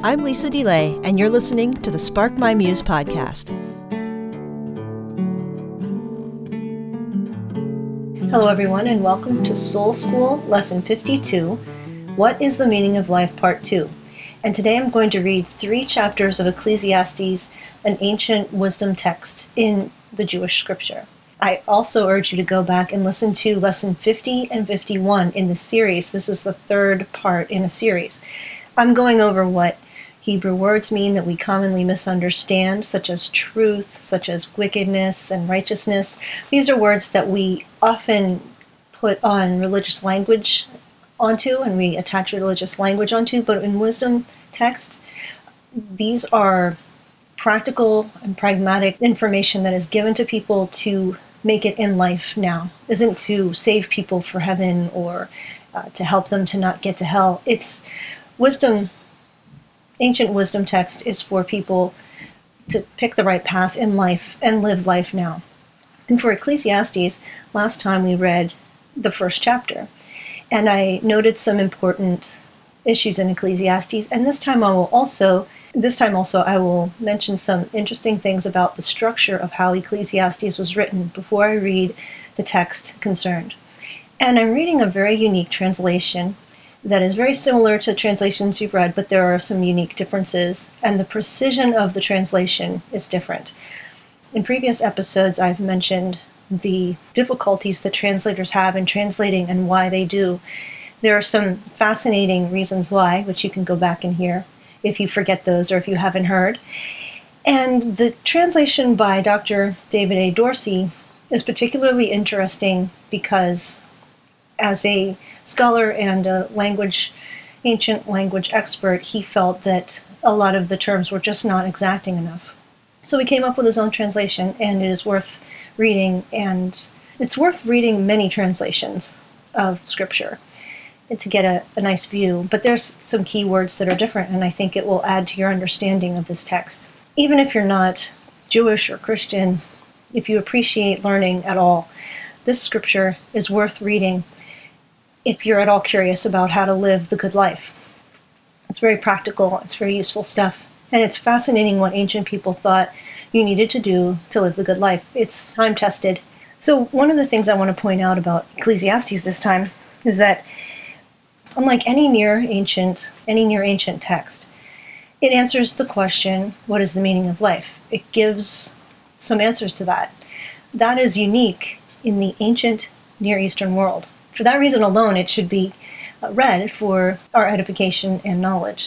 I'm Lisa DeLay, and you're listening to the Spark My Muse podcast. Hello, everyone, and welcome to Soul School Lesson 52, What is the Meaning of Life, Part 2. And today I'm going to read 3 chapters of Ecclesiastes, an ancient wisdom text in the Jewish scripture. I also urge you to go back and listen to Lesson 50 and 51 in the series. This is the 3rd part in a series. I'm going over what Hebrew words mean that we commonly misunderstand, such as truth, such as wickedness and righteousness. These are words that we often put on religious language onto, and we attach religious language onto, but in wisdom texts, these are practical and pragmatic information that is given to people to make it in life now. It isn't to save people for heaven or to help them to not get to hell. It's wisdom. Ancient wisdom text is for people to pick the right path in life and live life now. And for Ecclesiastes, last time we read the 1st chapter, and I noted some important issues in Ecclesiastes, and this time also I will mention some interesting things about the structure of how Ecclesiastes was written before I read the text concerned. And I'm reading a very unique translation that is very similar to translations you've read, but there are some unique differences, and the precision of the translation is different. In previous episodes, I've mentioned the difficulties that translators have in translating and why they do. There are some fascinating reasons why, which you can go back and hear if you forget those or if you haven't heard. And the translation by Dr. David A. Dorsey is particularly interesting because as a scholar and a ancient language expert, he felt that a lot of the terms were just not exacting enough. So he came up with his own translation, and it is worth reading, and it's worth reading many translations of Scripture to get a nice view. But there's some key words that are different, and I think it will add to your understanding of this text. Even if you're not Jewish or Christian, if you appreciate learning at all, this Scripture is worth reading if you're at all curious about how to live the good life. It's very practical, it's very useful stuff, and it's fascinating what ancient people thought you needed to do to live the good life. It's time-tested. So one of the things I want to point out about Ecclesiastes this time is that unlike any near ancient text, it answers the question, what is the meaning of life? It gives some answers to that. That is unique in the ancient Near Eastern world. For that reason alone, it should be read for our edification and knowledge.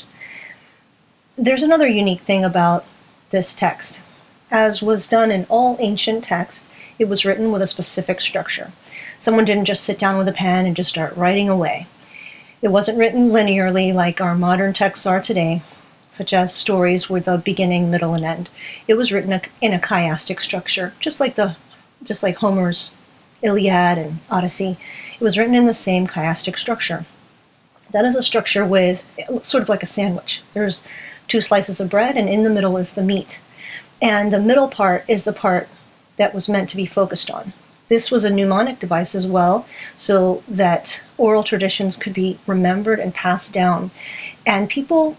There's another unique thing about this text. As was done in all ancient texts, it was written with a specific structure. Someone didn't just sit down with a pen and just start writing away. It wasn't written linearly like our modern texts are today, such as stories with a beginning, middle, and end. It was written in a chiastic structure, just like Homer's Iliad and Odyssey. It was written in the same chiastic structure. That is a structure with sort of like a sandwich. There's 2 slices of bread, and in the middle is the meat. And the middle part is the part that was meant to be focused on. This was a mnemonic device as well, so that oral traditions could be remembered and passed down. And people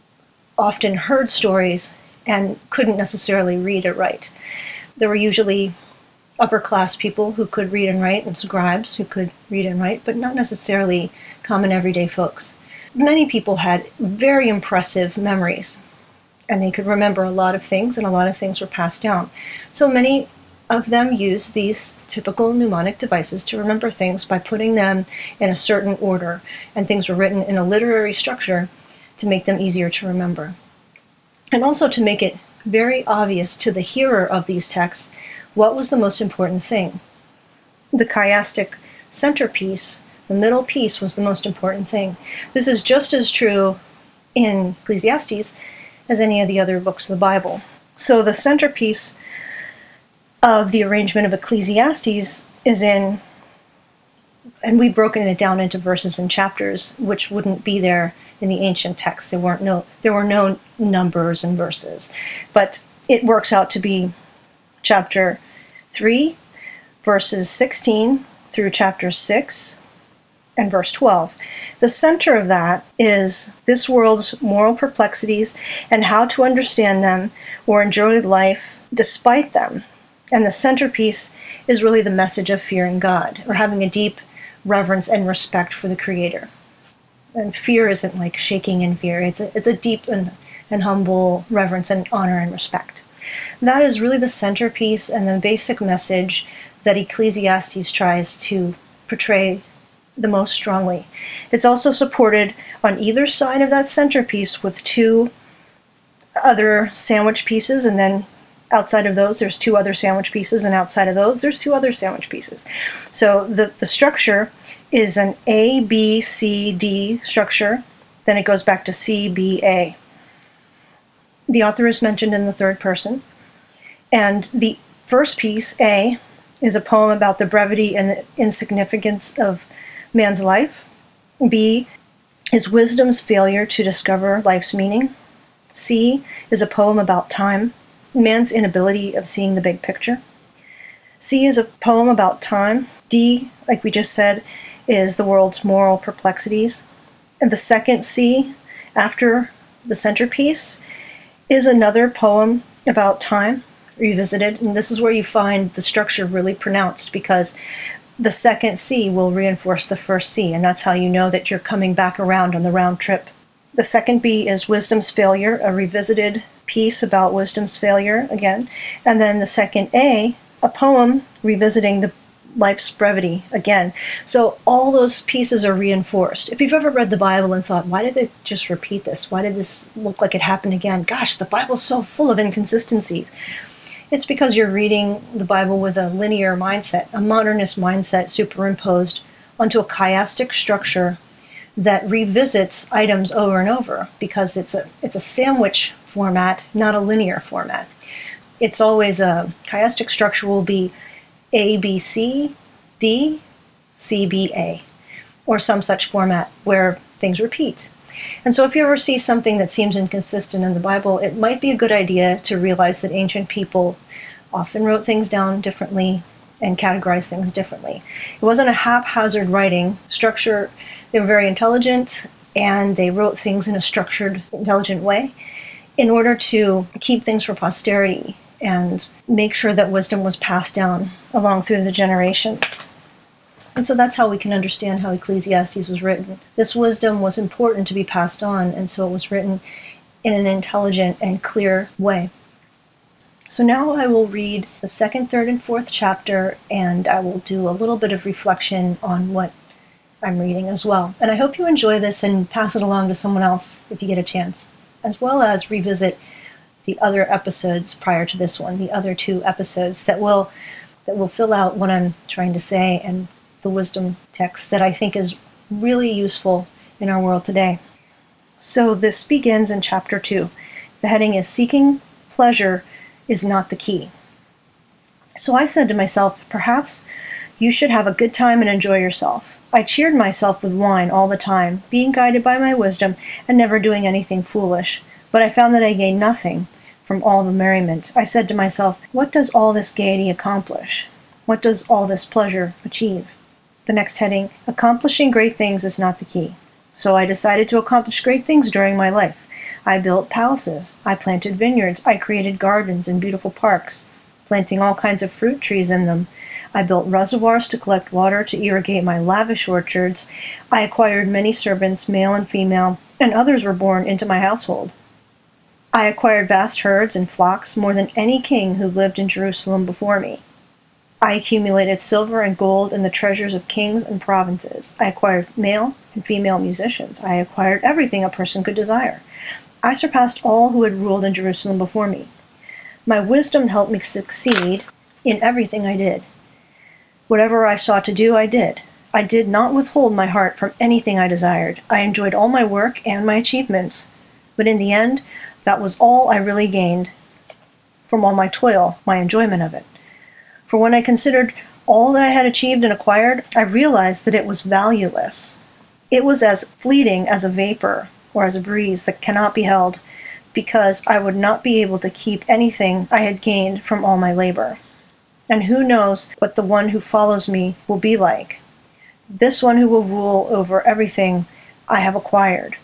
often heard stories and couldn't necessarily read or write. There were usually upper-class people who could read and write, and scribes who could read and write, but not necessarily common everyday folks. Many people had very impressive memories, and they could remember a lot of things, and a lot of things were passed down. So many of them used these typical mnemonic devices to remember things by putting them in a certain order, and things were written in a literary structure to make them easier to remember. And also to make it very obvious to the hearer of these texts what was the most important thing. The chiastic centerpiece, the middle piece, was the most important thing. This is just as true in Ecclesiastes as any of the other books of the Bible. So the centerpiece of the arrangement of Ecclesiastes is in, and we've broken it down into verses and chapters, which wouldn't be there in the ancient text. There were no numbers and verses. But it works out to be chapter 3, verses 16 through chapter 6, and verse 12. The center of that is this world's moral perplexities and how to understand them or enjoy life despite them. And the centerpiece is really the message of fearing God, or having a deep reverence and respect for the Creator. And fear isn't like shaking in fear. It's a deep and humble reverence and honor and respect. That is really the centerpiece and the basic message that Ecclesiastes tries to portray the most strongly. It's also supported on either side of that centerpiece with two other sandwich pieces, and then outside of those there's two other sandwich pieces, and outside of those there's two other sandwich pieces. So the structure is an A, B, C, D structure, then it goes back to C, B, A. The author is mentioned in the third person, and the first piece, A, is a poem about the brevity and the insignificance of man's life. B is wisdom's failure to discover life's meaning. C is a poem about time, man's inability of seeing the big picture. C is a poem about time. D, like we just said, is the world's moral perplexities. And the second C, after the centerpiece, is another poem about time, revisited. And this is where you find the structure really pronounced, because the second C will reinforce the first C, and that's how you know that you're coming back around on the round trip. The second B is wisdom's failure, a revisited piece about wisdom's failure again. And then the second A, a poem revisiting the life's brevity again. So all those pieces are reinforced. If you've ever read the Bible and thought, why did they just repeat this? Why did this look like it happened again? Gosh, the Bible's so full of inconsistencies. It's because you're reading the Bible with a linear mindset, a modernist mindset superimposed onto a chiastic structure that revisits items over and over, because it's a sandwich format, not a linear format. It's always a chiastic structure will be A, B, C, D, C, B, A, or some such format where things repeat. And so if you ever see something that seems inconsistent in the Bible, it might be a good idea to realize that ancient people often wrote things down differently and categorized things differently. It wasn't a haphazard writing structure. They were very intelligent, and they wrote things in a structured, intelligent way in order to keep things for posterity and make sure that wisdom was passed down along through the generations. And so that's how we can understand how Ecclesiastes was written. This wisdom was important to be passed on, and so it was written in an intelligent and clear way. So now I will read the second, third, and fourth chapter, and I will do a little bit of reflection on what I'm reading as well. And I hope you enjoy this and pass it along to someone else if you get a chance, as well as revisit the other episodes prior to this one, the other two episodes that will fill out what I'm trying to say, and the wisdom text that I think is really useful in our world today. So this begins in chapter 2. The heading is Seeking Pleasure is Not the Key. So I said to myself, perhaps you should have a good time and enjoy yourself. I cheered myself with wine all the time, being guided by my wisdom and never doing anything foolish. But I found that I gained nothing from all the merriment. I said to myself, what does all this gaiety accomplish? What does all this pleasure achieve? The next heading, Accomplishing Great Things is Not the Key. So I decided to accomplish great things during my life. I built palaces. I planted vineyards. I created gardens and beautiful parks, planting all kinds of fruit trees in them. I built reservoirs to collect water to irrigate my lavish orchards. I acquired many servants, male and female, and others were born into my household. I acquired vast herds and flocks, more than any king who lived in Jerusalem before me. I accumulated silver and gold and the treasures of kings and provinces. I acquired male and female musicians. I acquired everything a person could desire. I surpassed all who had ruled in Jerusalem before me. My wisdom helped me succeed in everything I did. Whatever I sought to do, I did. I did not withhold my heart from anything I desired. I enjoyed all my work and my achievements. But in the end, that was all I really gained from all my toil, my enjoyment of it. For when I considered all that I had achieved and acquired, I realized that it was valueless. It was as fleeting as a vapor or as a breeze that cannot be held, because I would not be able to keep anything I had gained from all my labor. And who knows what the one who follows me will be like? this one who will rule over everything I have acquired.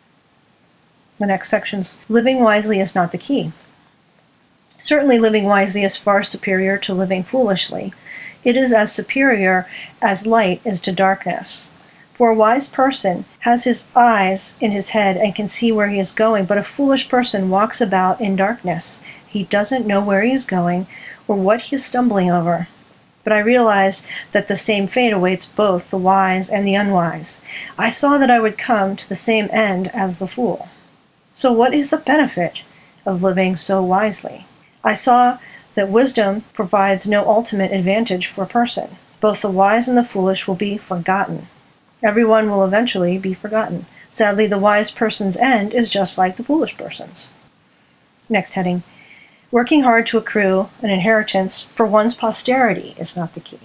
The next section's living wisely is not the key. Certainly living wisely is far superior to living foolishly. It is as superior as light is to darkness. For a wise person has his eyes in his head and can see where he is going, but a foolish person walks about in darkness. He doesn't know where he is going or what he is stumbling over. But I realized that the same fate awaits both the wise and the unwise. I saw that I would come to the same end as the fool. So what is the benefit of living so wisely? I saw that wisdom provides no ultimate advantage for a person. Both the wise and the foolish will be forgotten. Everyone will eventually be forgotten. Sadly, the wise person's end is just like the foolish person's. Next heading. Working hard to accrue an inheritance for one's posterity is not the key.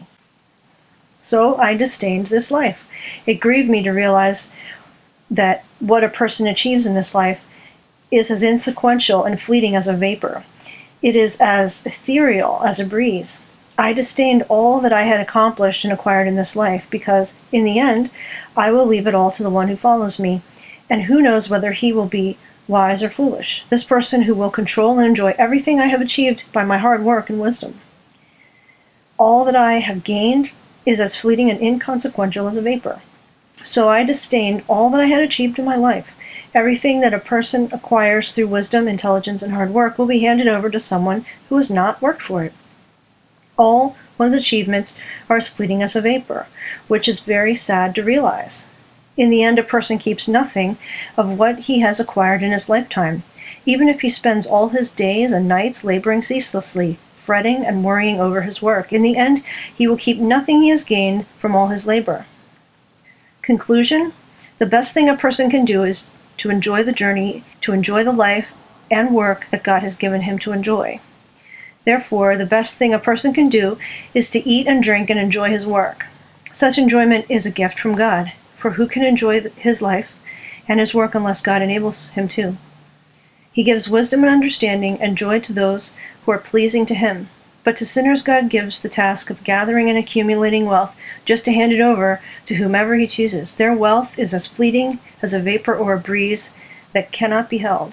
So I disdained this life. It grieved me to realize that what a person achieves in this life is as insequential and fleeting as a vapor. It is as ethereal as a breeze. I disdained all that I had accomplished and acquired in this life, because, in the end, I will leave it all to the one who follows me, and who knows whether he will be wise or foolish, this person who will control and enjoy everything I have achieved by my hard work and wisdom. All that I have gained is as fleeting and inconsequential as a vapor. So I disdained all that I had achieved in my life. Everything that a person acquires through wisdom, intelligence, and hard work will be handed over to someone who has not worked for it. All one's achievements are as fleeting as a vapor, which is very sad to realize. In the end, a person keeps nothing of what he has acquired in his lifetime, even if he spends all his days and nights laboring ceaselessly, fretting and worrying over his work. In the end, he will keep nothing he has gained from all his labor. Conclusion: the best thing a person can do is to enjoy the journey, to enjoy the life and work that God has given him to enjoy. Therefore, the best thing a person can do is to eat and drink and enjoy his work. Such enjoyment is a gift from God, for who can enjoy his life and his work unless God enables him to? He gives wisdom and understanding and joy to those who are pleasing to him. But to sinners God gives the task of gathering and accumulating wealth just to hand it over to whomever he chooses. Their wealth is as fleeting as a vapor or a breeze that cannot be held.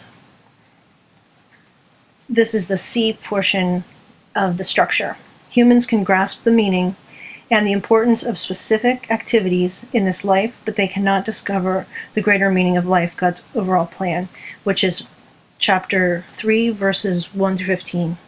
This is the C portion of the structure. Humans can grasp the meaning and the importance of specific activities in this life, but they cannot discover the greater meaning of life, God's overall plan, which is chapter 3, verses 1 through 15.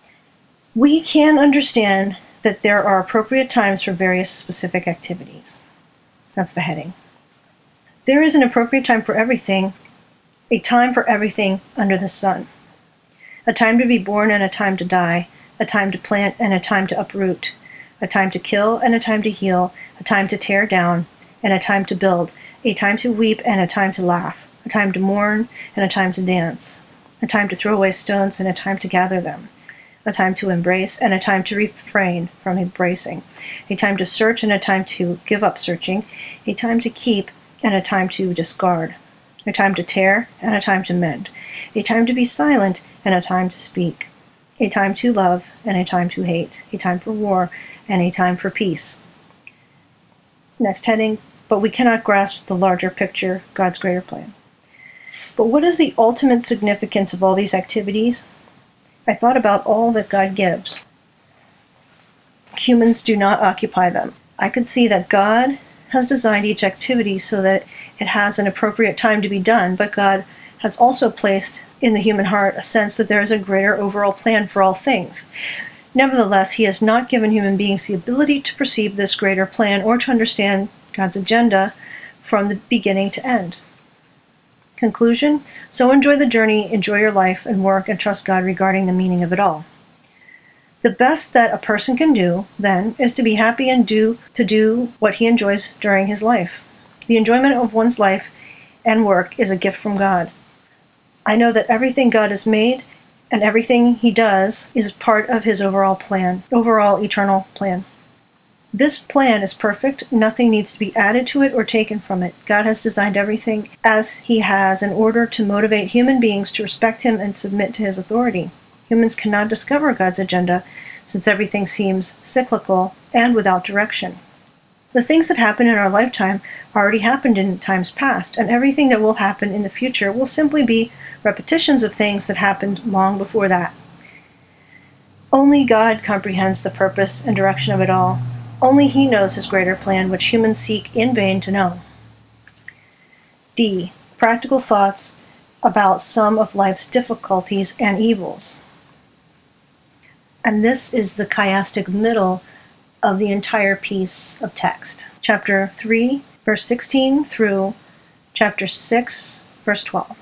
We can understand that there are appropriate times for various specific activities. That's the heading. There is an appropriate time for everything, a time for everything under the sun. A time to be born and a time to die, a time to plant and a time to uproot, a time to kill and a time to heal, a time to tear down and a time to build, a time to weep and a time to laugh, a time to mourn and a time to dance, a time to throw away stones and a time to gather them, a time to embrace and a time to refrain from embracing, a time to search and a time to give up searching, a time to keep and a time to discard, a time to tear and a time to mend, a time to be silent and a time to speak, a time to love and a time to hate, a time for war and a time for peace. Next heading, but we cannot grasp the larger picture, God's greater plan. But what is the ultimate significance of all these activities? I thought about all that God gives. Humans do not occupy them. I could see that God has designed each activity so that it has an appropriate time to be done, but God has also placed in the human heart a sense that there is a greater overall plan for all things. Nevertheless, he has not given human beings the ability to perceive this greater plan or to understand God's agenda from the beginning to end. Conclusion: so enjoy the journey, enjoy your life and work, and trust God regarding the meaning of it all. The best that a person can do, then, is to be happy and do what he enjoys during his life. The enjoyment of one's life and work is a gift from God. I know that everything God has made and everything he does is part of his overall plan, overall eternal plan. This plan is perfect. Nothing needs to be added to it or taken from it. God has designed everything as he has in order to motivate human beings to respect him and submit to his authority. Humans cannot discover God's agenda since everything seems cyclical and without direction. The things that happen in our lifetime already happened in times past, and everything that will happen in the future will simply be repetitions of things that happened long before that. Only God comprehends the purpose and direction of it all. Only He knows His greater plan, which humans seek in vain to know. D. Practical thoughts about some of life's difficulties and evils. And this is the chiastic middle of the entire piece of text. Chapter 3, verse 16 through chapter 6, verse 12.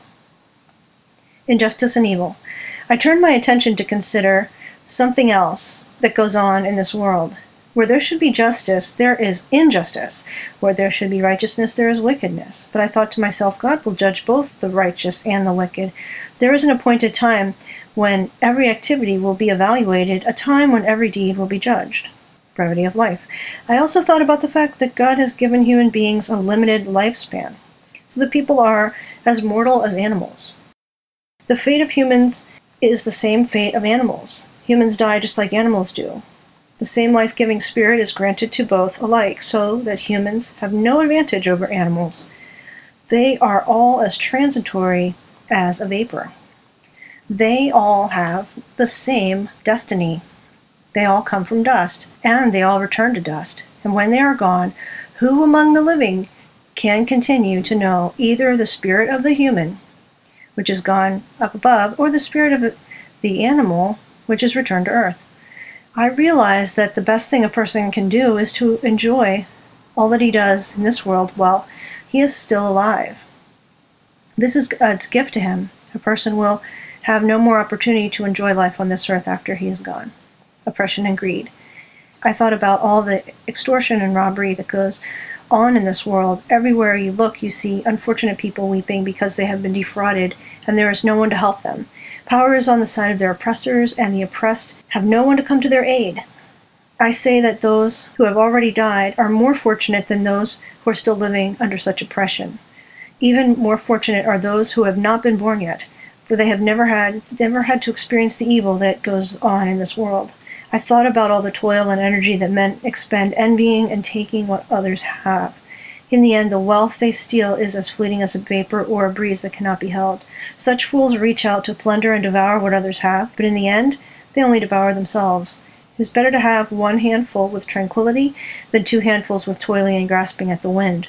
Injustice and evil. I turn my attention to consider something else that goes on in this world. Where there should be justice, there is injustice. Where there should be righteousness, there is wickedness. But I thought to myself, God will judge both the righteous and the wicked. There is an appointed time when every activity will be evaluated, a time when every deed will be judged. Brevity of life. I also thought about the fact that God has given human beings a limited lifespan, so that people are as mortal as animals. The fate of humans is the same fate of animals. Humans die just like animals do. The same life-giving spirit is granted to both alike, so that humans have no advantage over animals. They are all as transitory as a vapor. They all have the same destiny. They all come from dust, and they all return to dust. And when they are gone, who among the living can continue to know either the spirit of the human, which is gone up above, or the spirit of the animal, which is returned to earth? I realize that the best thing a person can do is to enjoy all that he does in this world while he is still alive. This is God's gift to him. A person will have no more opportunity to enjoy life on this earth after he is gone. Oppression and greed. I thought about all the extortion and robbery that goes on in this world. Everywhere you look, you see unfortunate people weeping because they have been defrauded, and there is no one to help them. Power is on the side of their oppressors, and the oppressed have no one to come to their aid. I say that those who have already died are more fortunate than those who are still living under such oppression. Even more fortunate are those who have not been born yet, for they have never had to experience the evil that goes on in this world. I thought about all the toil and energy that men expend envying and taking what others have. In the end, the wealth they steal is as fleeting as a vapor or a breeze that cannot be held. Such fools reach out to plunder and devour what others have, but in the end, they only devour themselves. It is better to have one handful with tranquility than two handfuls with toiling and grasping at the wind.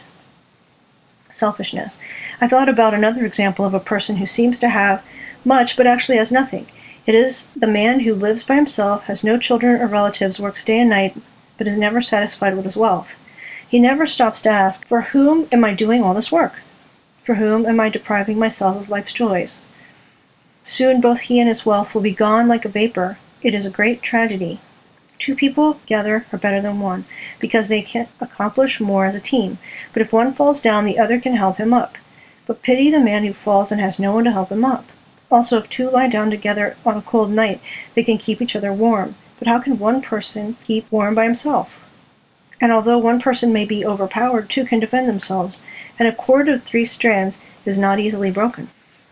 Selfishness. I thought about another example of a person who seems to have much but actually has nothing. It is the man who lives by himself, has no children or relatives, works day and night, but is never satisfied with his wealth. He never stops to ask, for whom am I doing all this work? For whom am I depriving myself of life's joys? Soon both he and his wealth will be gone like a vapor. It is a great tragedy. Two people together are better than one, because they can accomplish more as a team. But if one falls down, the other can help him up. But pity the man who falls and has no one to help him up. Also, if two lie down together on a cold night, they can keep each other warm. But how can one person keep warm by himself? And although one person may be overpowered, two can defend themselves, and a cord of 3 strands is not easily broken.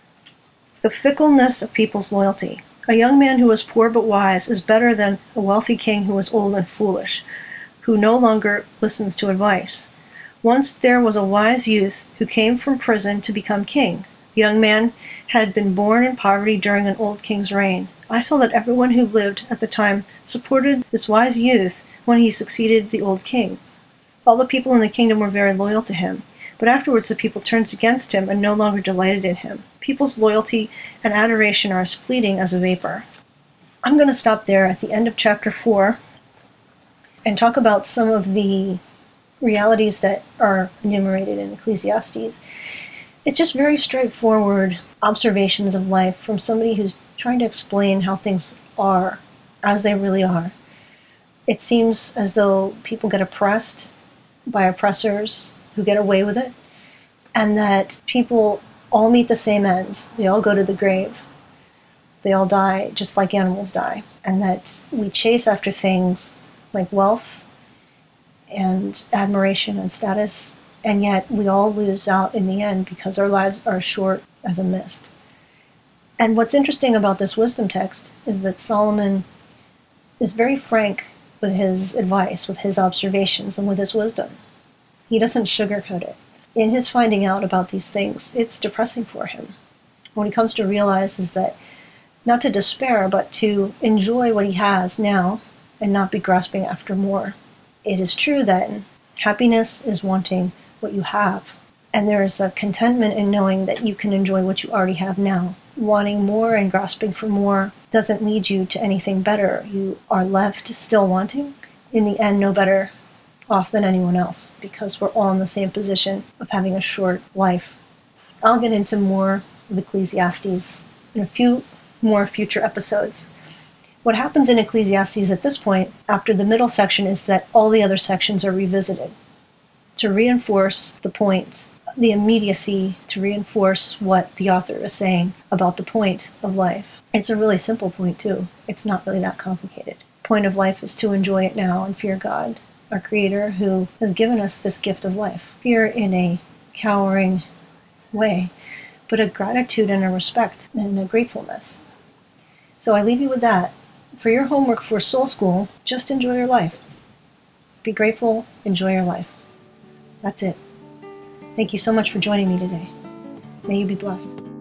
The fickleness of people's loyalty. A young man who is poor but wise is better than a wealthy king who is old and foolish, who no longer listens to advice. Once there was a wise youth who came from prison to become king. The young man had been born in poverty during an old king's reign. I saw that everyone who lived at the time supported this wise youth when he succeeded the old king. All the people in the kingdom were very loyal to him, but afterwards the people turned against him and no longer delighted in him. People's loyalty and adoration are as fleeting as a vapor. I'm going to stop there at the end of chapter 4 and talk about some of the realities that are enumerated in Ecclesiastes. It's just very straightforward observations of life from somebody who's trying to explain how things are as they really are. It seems as though people get oppressed by oppressors who get away with it, and that people all meet the same ends. They all go to the grave. They all die just like animals die, and that we chase after things like wealth and admiration and status, and yet we all lose out in the end because our lives are short as a mist. And what's interesting about this wisdom text is that Solomon is very frank with his advice, with his observations, and with his wisdom. He doesn't sugarcoat it. In his finding out about these things, it's depressing for him. What he comes to realize is that not to despair, but to enjoy what he has now and not be grasping after more. It is true that happiness is wanting what you have. And there is a contentment in knowing that you can enjoy what you already have now. Wanting more and grasping for more doesn't lead you to anything better. You are left still wanting, in the end no better off than anyone else, because we're all in the same position of having a short life. I'll get into more of Ecclesiastes in a few more future episodes. What happens in Ecclesiastes at this point, after the middle section, is that all the other sections are revisited to reinforce the point, the immediacy, to reinforce what the author is saying about the point of life. It's a really simple point, too. It's not really that complicated. The point of life is to enjoy it now and fear God, our Creator, who has given us this gift of life. Fear in a cowering way, but a gratitude and a respect and a gratefulness. So I leave you with that. For your homework for Soul School, just enjoy your life. Be grateful, enjoy your life. That's it. Thank you so much for joining me today. May you be blessed.